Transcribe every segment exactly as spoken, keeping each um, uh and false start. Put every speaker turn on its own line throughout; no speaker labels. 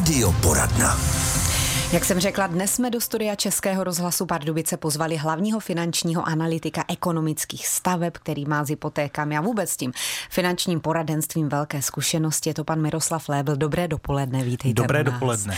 Radioporadna.
Jak jsem řekla, dnes jsme do studia Českého rozhlasu Pardubice pozvali hlavního finančního analytika ekonomických staveb, který má s hypotékami a vůbec s tím finančním poradenstvím velké zkušenosti. Je to pan Miroslav Lébl. Dobré dopoledne, vítejte.
Dobré dopoledne.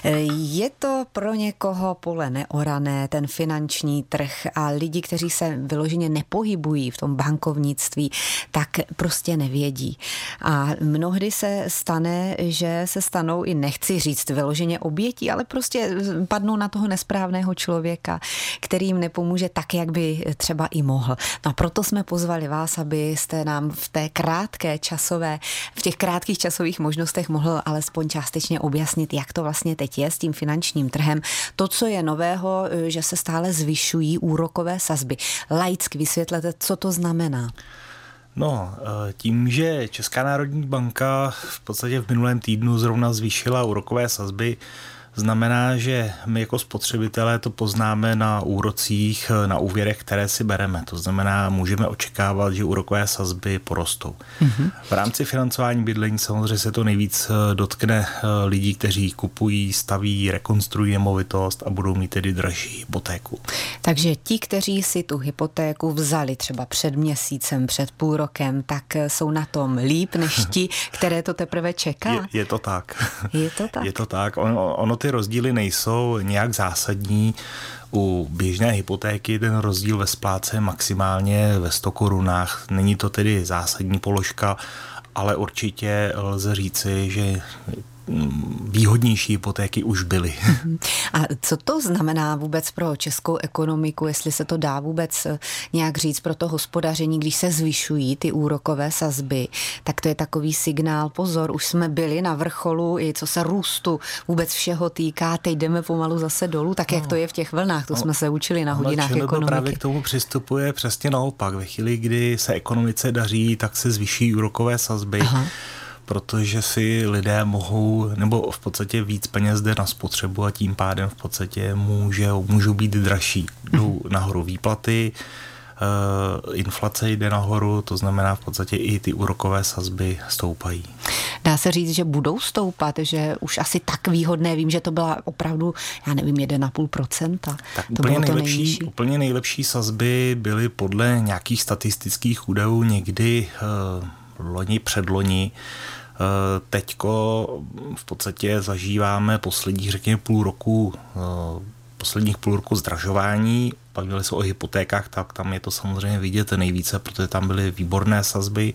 Je to pro někoho pole neorané, ten finanční trh, a lidi, kteří se vyloženě nepohybují v tom bankovnictví, tak prostě nevědí. A mnohdy se stane, že se stanou i, nechci říct vyloženě obětí, ale prostě padnou na toho nesprávného člověka, který jim nepomůže tak, jak by třeba i mohl. No a proto jsme pozvali vás, abyste nám v té krátké časové, v těch krátkých časových možnostech mohl alespoň částečně objasnit, jak to vlastně teď je s tím finančním trhem. To, co je nového, že se stále zvyšují úrokové sazby. Laicky vysvětlete, co to znamená.
No, tím, že Česká národní banka v podstatě v minulém týdnu zrovna zvýšila úrokové sazby, znamená, že my jako spotřebitelé to poznáme na úrocích, na úvěrech, které si bereme. To znamená, můžeme očekávat, že úrokové sazby porostou. Mm-hmm. V rámci financování bydlení samozřejmě se to nejvíc dotkne lidí, kteří kupují, staví, rekonstruují nemovitost a budou mít tedy dražší hypotéku.
Takže ti, kteří si tu hypotéku vzali třeba před měsícem, před půl rokem, tak jsou na tom líp než ti, které to teprve čeká?
Je, je to tak.
Je to tak?
Je to tak. Ono, ono ty rozdíly nejsou nějak zásadní. U běžné hypotéky ten rozdíl ve splátce je maximálně ve sto korunách. Není to tedy zásadní položka, ale určitě lze říci, že výhodnější hypotéky už byly.
A co to znamená vůbec pro českou ekonomiku, jestli se to dá vůbec nějak říct pro to hospodaření, když se zvyšují ty úrokové sazby, tak to je takový signál, pozor, už jsme byli na vrcholu, i co se růstu vůbec všeho týká, teď jdeme pomalu zase dolů, tak jak to je v těch vlnách, to no, jsme se učili na hodinách
no,
ekonomiky.
Právě k tomu přistupuje přesně naopak. Ve chvíli, kdy se ekonomice daří, tak se zvyší úrokové sazby. Aha. Protože si lidé mohou, nebo v podstatě víc peněz jde na spotřebu a tím pádem v podstatě může, můžou být dražší. Jdou nahoru výplaty, uh, inflace jde nahoru, to znamená v podstatě i ty úrokové sazby stoupají.
Dá se říct, že budou stoupat, že už asi tak výhodné, vím, že to byla opravdu, já nevím, jedna celá pět procenta.
Tak
to
úplně,
bylo
nejlepší,
to nejnižší.
úplně nejlepší sazby byly podle nějakých statistických údajů někdy uh, loni, předloni. Teďko v podstatě zažíváme posledních, řekněme, půl roku, posledních půl roku zdražování. Bavili se o hypotékách, tak tam je to samozřejmě vidět nejvíce, protože tam byly výborné sazby.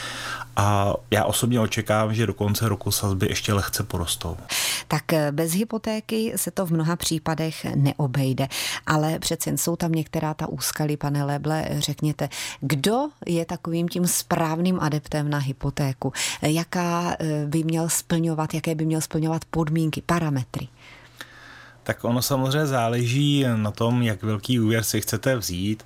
A já osobně očekávám, že do konce roku sazby ještě lehce porostou.
Tak bez hypotéky se to v mnoha případech neobejde, ale přece jsou tam některá ta úskalí, pane Léble, řekněte, kdo je takovým tím správným adeptem na hypotéku? Jaká by měl splňovat, jaké by měl splňovat podmínky, parametry?
Tak ono samozřejmě záleží na tom, jak velký úvěr si chcete vzít.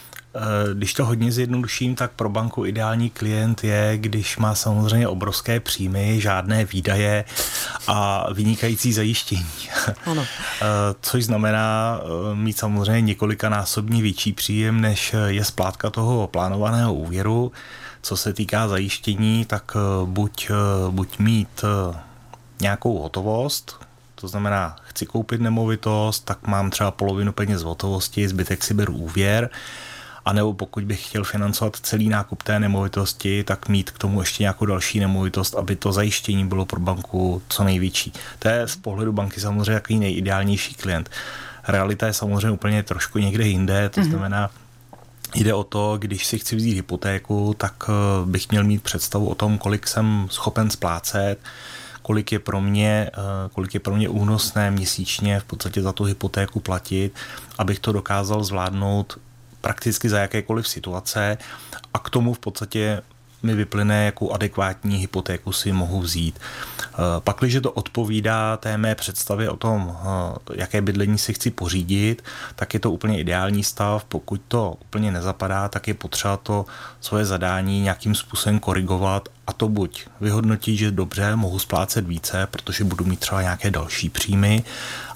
Když to hodně zjednoduším, tak pro banku ideální klient je, když má samozřejmě obrovské příjmy, žádné výdaje a vynikající zajištění.
Ano.
Což znamená mít samozřejmě několikanásobně větší příjem, než je splátka toho plánovaného úvěru. Co se týká zajištění, tak buď, buď mít nějakou hotovost, to znamená, chci koupit nemovitost, tak mám třeba polovinu peněz v hotovosti, zbytek si beru úvěr. A nebo pokud bych chtěl financovat celý nákup té nemovitosti, tak mít k tomu ještě nějakou další nemovitost, aby to zajištění bylo pro banku co největší. To je z pohledu banky samozřejmě takový nejideálnější klient. Realita je samozřejmě úplně trošku někde jinde, to znamená, jde o to, když si chci vzít hypotéku, tak bych měl mít představu o tom, kolik jsem schopen splácet, kolik je pro mě, kolik je pro mě únosné měsíčně v podstatě za tu hypotéku platit, abych to dokázal zvládnout prakticky za jakékoliv situace a k tomu v podstatě mi vyplyne, jakou adekvátní hypotéku si mohu vzít. Pakliže to odpovídá té mé představě o tom, jaké bydlení si chci pořídit, tak je to úplně ideální stav. Pokud to úplně nezapadá, tak je potřeba to svoje zadání nějakým způsobem korigovat a to buď vyhodnotit, že dobře, mohu splácet více, protože budu mít třeba nějaké další příjmy,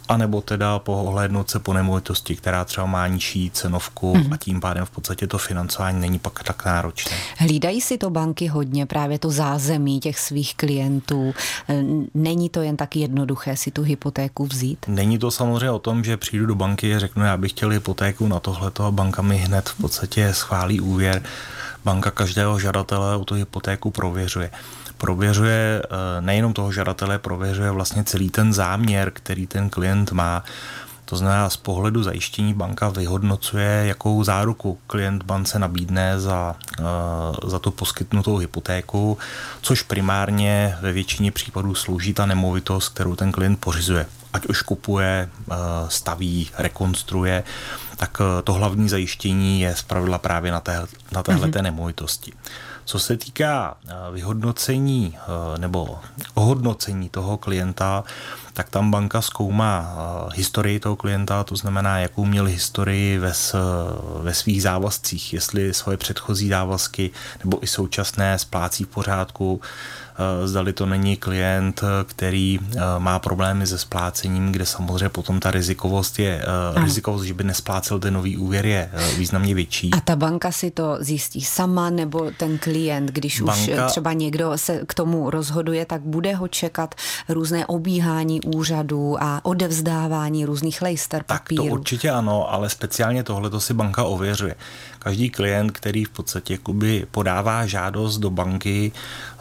anebo teda pohlédnout se po nemovitosti, která třeba má nižší cenovku mm. a tím pádem v podstatě to financování není pak tak náročné.
Hlídají si to banky hodně, právě to zázemí těch svých klientů. Není to jen tak jednoduché si tu hypotéku vzít?
Není to samozřejmě o tom, že přijdu do banky a řeknu, já bych chtěl hypotéku na tohleto a banka mi hned v podstatě schválí úvěr. Banka každého žadatele o tu hypotéku prověřuje. Prověřuje nejenom toho žadatele, prověřuje vlastně celý ten záměr, který ten klient má. To znamená, z pohledu zajištění banka vyhodnocuje, jakou záruku klient bance nabídne za, za tu poskytnutou hypotéku, což primárně ve většině případů slouží ta nemovitost, kterou ten klient pořizuje. Ať už kupuje, staví, rekonstruuje, tak to hlavní zajištění je zpravidla právě na, té, na téhleté mm-hmm. nemovitosti. Co se týká vyhodnocení nebo ohodnocení toho klienta, tak tam banka zkoumá historii toho klienta, to znamená, jakou měl historii ve, ve svých závazcích, jestli svoje předchozí závazky nebo i současné splácí v pořádku, zdali to není klient, který má problémy se splácením, kde samozřejmě potom ta rizikovost je, ano. rizikovost, že by nesplácel ten nový úvěr, je významně větší.
A ta banka si to zjistí sama, nebo ten klient, když banka, už třeba někdo se k tomu rozhoduje, tak bude ho čekat různé obíhání úřadů a odevzdávání různých lejster papírů?
Tak to určitě ano, ale speciálně tohleto si banka ověřuje. Každý klient, který v podstatě jakoby podává žádost do banky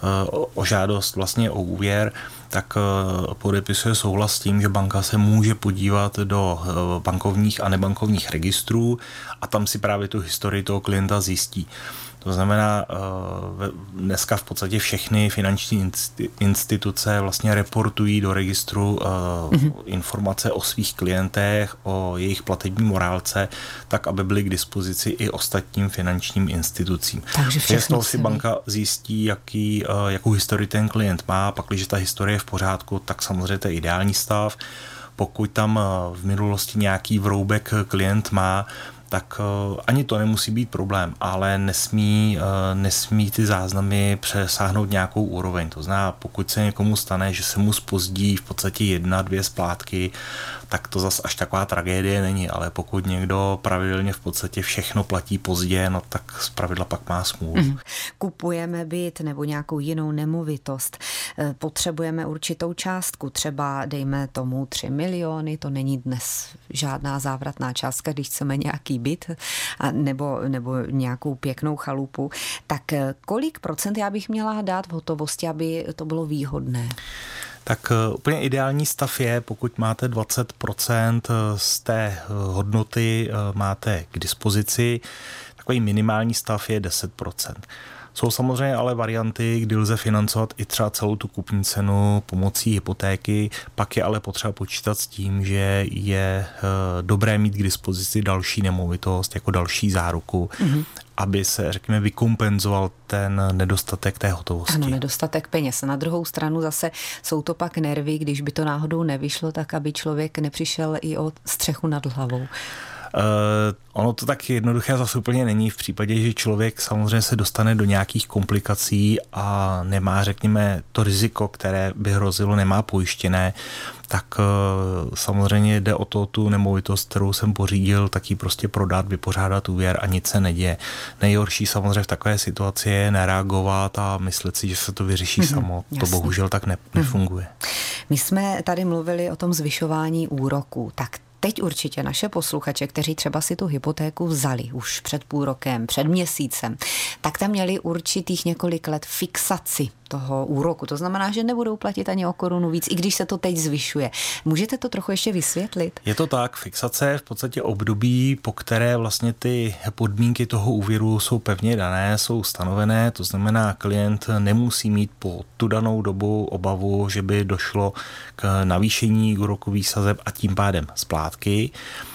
o žádost vlastně o úvěr, tak podepisuje souhlas s tím, že banka se může podívat do bankovních a nebankovních registrů a tam si právě tu historii toho klienta zjistí. To znamená, dneska v podstatě všechny finanční instituce vlastně reportují do registru mm-hmm. informace o svých klientech, o jejich platební morálce, tak, aby byly k dispozici i ostatním finančním institucím.
Takže všechno
si banka zjistí, jaký, jakou historii ten klient má, pak, když ta historie je v pořádku, tak samozřejmě to je ideální stav. Pokud tam v minulosti nějaký vroubek klient má, tak ani to nemusí být problém, ale nesmí, nesmí ty záznamy přesáhnout nějakou úroveň. To znamená, pokud se někomu stane, že se mu zpozdí v podstatě jedna, dvě splátky, tak to zas až taková tragédie není, ale pokud někdo pravidelně v podstatě všechno platí pozdě, no tak zpravidla pak má smůlu. Mm.
Kupujeme byt nebo nějakou jinou nemovitost, potřebujeme určitou částku, třeba dejme tomu tři miliony, to není dnes žádná závratná částka, když chceme nějaký byt a nebo, nebo nějakou pěknou chalupu, tak kolik procent já bych měla dát v hotovosti, aby to bylo výhodné?
Tak úplně ideální stav je, pokud máte dvacet procent z té hodnoty máte k dispozici, takový minimální stav je deset procent. Jsou samozřejmě ale varianty, kdy lze financovat i třeba celou tu kupní cenu pomocí hypotéky, pak je ale potřeba počítat s tím, že je dobré mít k dispozici další nemovitost jako další záruku, mm-hmm. aby se, řekněme, vykompenzoval ten nedostatek té hotovosti.
Ano, nedostatek peněz. Na druhou stranu zase jsou to pak nervy, když by to náhodou nevyšlo, tak aby člověk nepřišel i o střechu nad hlavou.
Uh, ono to tak jednoduché zase úplně není v případě, že člověk samozřejmě se dostane do nějakých komplikací a nemá, řekněme, to riziko, které by hrozilo, nemá pojištěné, tak uh, samozřejmě jde o to, tu nemovitost, kterou jsem pořídil, tak ji prostě prodat, vypořádat úvěr a nic se neděje. Nejhorší samozřejmě v takové situaci je nereagovat a myslet si, že se to vyřeší mm-hmm, samo. Jasný. To bohužel tak ne, nefunguje.
Mm. My jsme tady mluvili o tom zvyšování úroků, tak teď určitě naše posluchače, kteří třeba si tu hypotéku vzali už před půl rokem, před měsícem, tak tam měli určitých několik let fixaci toho úroku. To znamená, že nebudou platit ani o korunu víc, i když se to teď zvyšuje. Můžete to trochu ještě vysvětlit?
Je to tak, fixace je v podstatě období, po které vlastně ty podmínky toho úvěru jsou pevně dané, jsou stanovené, to znamená, klient nemusí mít po tu danou dobu obavu, že by došlo k navýšení úrokových sazeb a tím pádem splátky.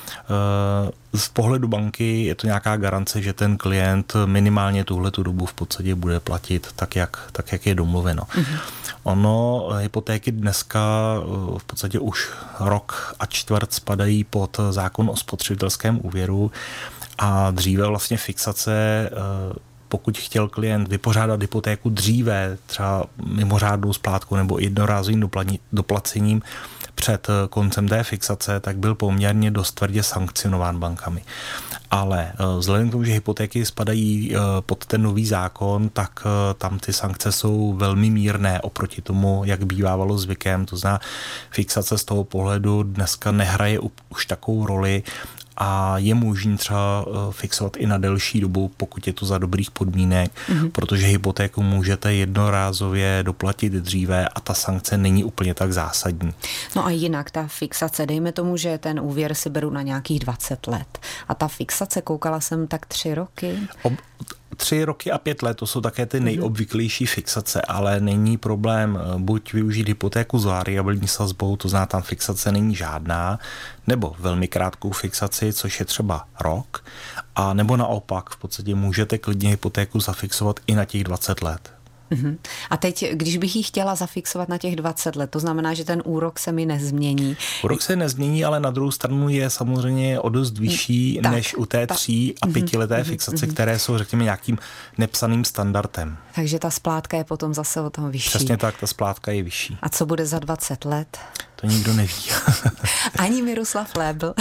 Z pohledu banky je to nějaká garance, že ten klient minimálně tuhletu dobu v podstatě bude platit tak, jak, tak, jak je domluveno. Mm-hmm. Ono, hypotéky dneska v podstatě už rok a čtvrt spadají pod zákon o spotřebitelském úvěru a dříve vlastně fixace, pokud chtěl klient vypořádat hypotéku dříve, třeba mimořádnou splátku nebo jednorázovým doplacením, před koncem té fixace, tak byl poměrně dost tvrdě sankcionován bankami. Ale vzhledem k tomu, že hypotéky spadají pod ten nový zákon, tak tam ty sankce jsou velmi mírné oproti tomu, jak bývávalo zvykem. To znamená, fixace z toho pohledu dneska nehraje už takovou roli a je možné třeba fixovat i na delší dobu, pokud je to za dobrých podmínek, mm-hmm. protože hypotéku můžete jednorázově doplatit dříve a ta sankce není úplně tak zásadní.
No a jinak ta fixace, dejme tomu, že ten úvěr si beru na nějakých dvacet let a ta fixace, koukala jsem tak tři roky.
Ob- Tři roky a pět let, to jsou také ty nejobvyklejší fixace, ale není problém buď využít hypotéku s variabilní sazbou, to znamená, tam fixace není žádná, nebo velmi krátkou fixaci, což je třeba rok, a nebo naopak, v podstatě můžete klidně hypotéku zafixovat i na těch dvacet let.
Uhum. A teď, když bych ji chtěla zafixovat na těch dvacet let, to znamená, že ten úrok se mi nezmění.
Úrok se nezmění, ale na druhou stranu je samozřejmě o dost vyšší tak, než u té tří a pětileté uhum, fixace, uhum. které jsou, řekněme, nějakým nepsaným standardem.
Takže ta splátka je potom zase o tom vyšší.
Přesně tak, ta splátka je vyšší.
A co bude za dvacet let?
To nikdo neví.
Ani Miroslav Lébl.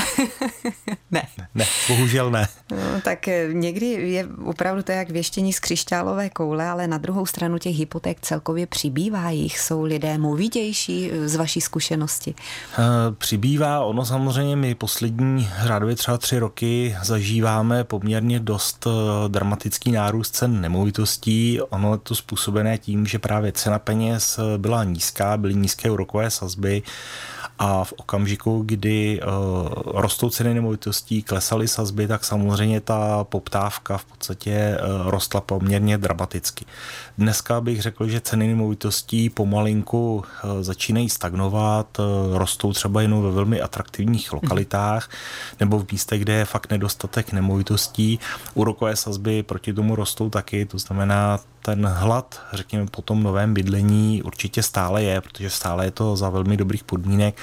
ne.
Ne, bohužel ne.
No, tak někdy je opravdu to jak věštění z křišťálové koule, ale na druhou stranu těch hypoték celkově přibývá. Jich jsou lidé movitější z vaší zkušenosti?
E, přibývá. Ono samozřejmě my poslední řádově třeba tři roky zažíváme poměrně dost dramatický nárůst cen nemovitostí. Ono je to způsobené tím, že právě cena peněz byla nízká, byly nízké úrokové sazby, a v okamžiku, kdy uh, rostou ceny nemovitostí, klesaly sazby, tak samozřejmě ta poptávka v podstatě uh, rostla poměrně dramaticky. Dneska bych řekl, že ceny nemovitostí pomalinku uh, začínají stagnovat, uh, rostou třeba jenom ve velmi atraktivních lokalitách nebo v místech, kde je fakt nedostatek nemovitostí. Úrokové sazby proti tomu rostou taky, to znamená, ten hlad, řekněme, po tom novém bydlení určitě stále je, protože stále je to za velmi dobrých podmínek,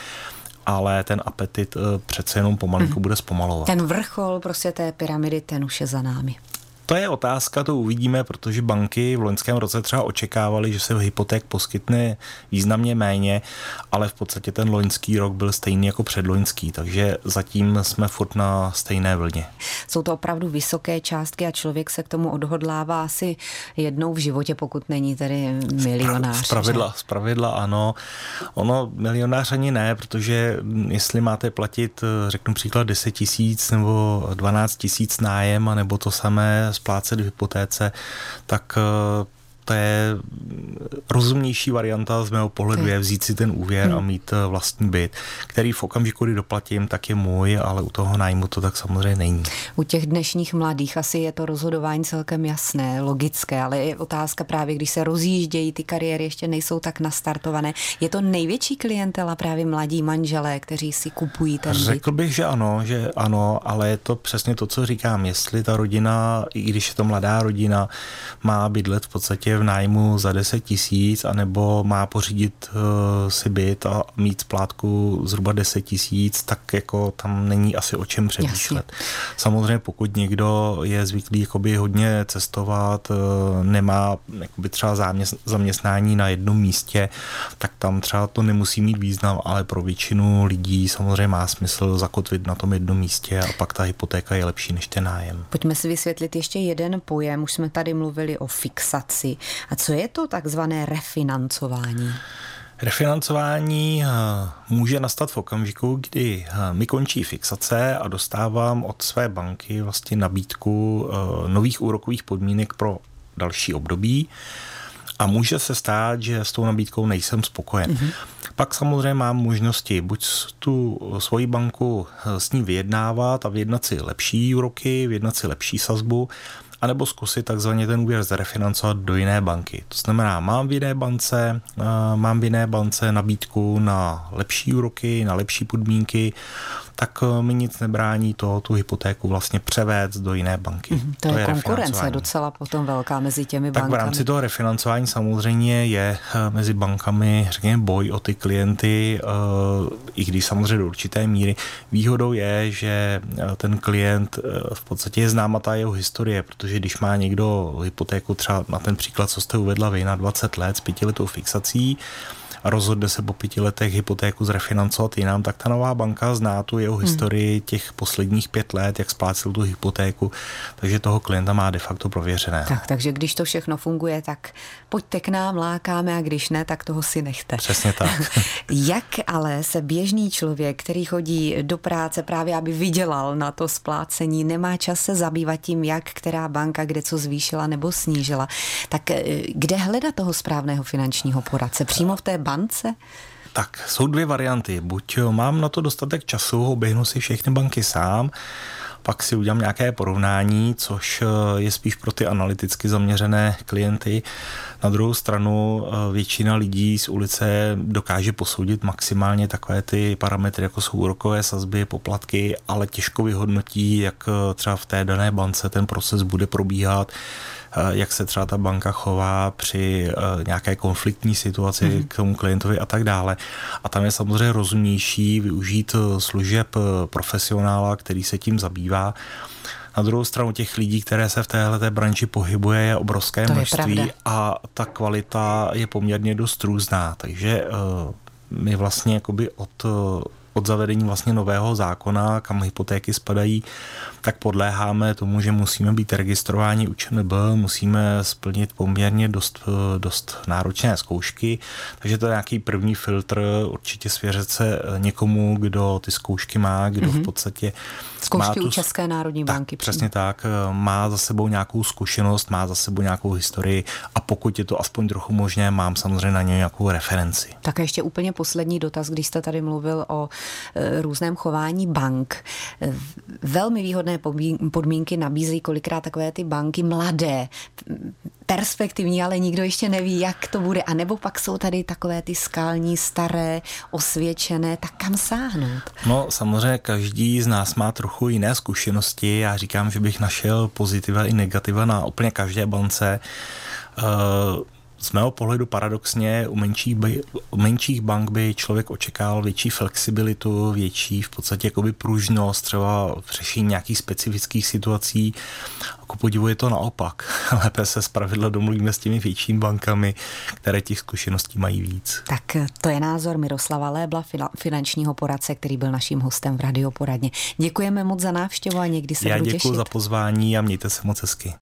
ale ten apetit přece jenom pomalinku hmm. bude zpomalovat.
Ten vrchol prostě té pyramidy, ten už je za námi.
To je otázka, to uvidíme, protože banky v loňském roce třeba očekávaly, že se hypoték poskytne významně méně, ale v podstatě ten loňský rok byl stejný jako předloňský, takže zatím jsme furt na stejné vlně.
Jsou to opravdu vysoké částky a člověk se k tomu odhodlává asi jednou v životě, pokud není tedy milionář.
Zpravidla, zpravidla ano. Ono milionář ani ne, protože jestli máte platit, řeknu příklad, deset tisíc nebo dvanáct tisíc nájem, nebo to samé splácet v hypotéce, tak to je rozumnější varianta z mého pohledu je vzít si ten úvěr hmm. a mít vlastní byt, který v okamžiku, kdy doplatím, tak je můj, ale u toho nájmu to tak samozřejmě není.
U těch dnešních mladých asi je to rozhodování celkem jasné, logické, ale je otázka právě, když se rozjíždějí, ty kariéry ještě nejsou tak nastartované. Je to největší klientela právě mladí manželé, kteří si kupují ten byt?
Řekl bych, že ano, že ano, ale je to přesně to, co říkám. Jestli ta rodina, i když je to mladá rodina, má bydlet v podstatě v nájmu za deset tisíc, anebo má pořídit uh, si byt a mít splátku zhruba deset tisíc, tak jako tam není asi o čem přemýšlet. Samozřejmě pokud někdo je zvyklý jakoby hodně cestovat, uh, nemá jakoby třeba záměst, zaměstnání na jednom místě, tak tam třeba to nemusí mít význam, ale pro většinu lidí samozřejmě má smysl zakotvit na tom jednom místě a pak ta hypotéka je lepší než ten nájem.
Pojďme si vysvětlit ještě jeden pojem, už jsme tady mluvili o fixaci. A co je to takzvané refinancování?
Refinancování může nastat v okamžiku, kdy mi končí fixace a dostávám od své banky vlastně nabídku nových úrokových podmínek pro další období. A může se stát, že s tou nabídkou nejsem spokojen. Mm-hmm. Pak samozřejmě mám možnosti buď tu svoji banku s ní vyjednávat a vyjednat si lepší úroky, vyjednat si lepší sazbu, anebo zkusit takzvaně ten úvěr zrefinancovat do jiné banky. To znamená, mám v jiné bance, mám v jiné bance nabídku na lepší úroky, na lepší podmínky, tak mi nic nebrání to, tu hypotéku vlastně převést do jiné banky.
Mm, to, to je, je konkurence docela potom velká mezi těmi
tak
bankami.
Tak v rámci toho refinancování samozřejmě je mezi bankami, řekněme, boj o ty klienty, i když samozřejmě do určité míry. Výhodou je, že ten klient v podstatě je známa ta jeho historie, protože když má někdo hypotéku třeba na ten příklad, co jste uvedla vy, na dvacet let s pětiletou fixací, a rozhodne se po pěti letech hypotéku zrefinancovat jinam, tak ta nová banka zná tu jeho historii těch posledních pět let, jak splácel tu hypotéku, takže toho klienta má de facto prověřené.
Tak, takže když to všechno funguje, tak pojďte k nám, lákáme, a když ne, tak toho si nechte.
Přesně tak.
Jak ale se běžný člověk, který chodí do práce právě, aby vydělal na to splácení, nemá čas se zabývat tím, jak která banka kde co zvýšila nebo snížila, tak kde hledat toho správného finančního poradce? Přímo v té bance?
Tak, jsou dvě varianty. Buď mám na to dostatek času, oběhnu si všechny banky sám, pak si udělám nějaké porovnání, což je spíš pro ty analyticky zaměřené klienty. Na druhou stranu většina lidí z ulice dokáže posoudit maximálně takové ty parametry, jako jsou úrokové sazby, poplatky, ale těžko vyhodnotí, jak třeba v té dané bance ten proces bude probíhat, jak se třeba ta banka chová při nějaké konfliktní situaci mm. k tomu klientovi a tak dále. A tam je samozřejmě rozumnější využít služeb profesionála, který se tím zabývá. Na druhou stranu těch lidí, které se v téhleté branži pohybuje, je obrovské
to
množství
je
a ta kvalita je poměrně dost různá. Takže my vlastně jakoby od od zavedení vlastně nového zákona, kam hypotéky spadají, tak podléháme tomu, že musíme být registrováni u ČNB, musíme splnit poměrně dost, dost náročné zkoušky, takže to je nějaký první filtr, určitě svěřit se někomu, kdo ty zkoušky má, kdo mm-hmm. v podstatě
zkoušky
má tu,
u České národní banky.
Tak, přesně tak, má za sebou nějakou zkušenost, má za sebou nějakou historii a pokud je to aspoň trochu možné, mám samozřejmě na něj nějakou referenci.
Tak ještě úplně poslední dotaz, když jste tady mluvil o různém chování bank. Velmi výhodné podmínky nabízejí kolikrát takové ty banky mladé, perspektivní, ale nikdo ještě neví, jak to bude. A nebo pak jsou tady takové ty skalní, staré, osvědčené, tak kam sáhnout?
No samozřejmě každý z nás má trochu jiné zkušenosti. Já říkám, že bych našel pozitiva i negativa na úplně každé bance. Uh, Z mého pohledu paradoxně u menších, by, u menších bank by člověk očekával větší flexibilitu, větší v podstatě jakoby pružnost, třeba v řešení nějakých specifických situací. Ku podivu je to naopak. Lépe se zpravidla domluvíme s těmi většími bankami, které těch zkušeností mají víc.
Tak to je názor Miroslava Lébla, finančního poradce, který byl naším hostem v Radioporadně. Děkujeme moc za návštěvu a někdy se
Já
budu těšit.
děkuji za pozvání a mějte se moc hezky.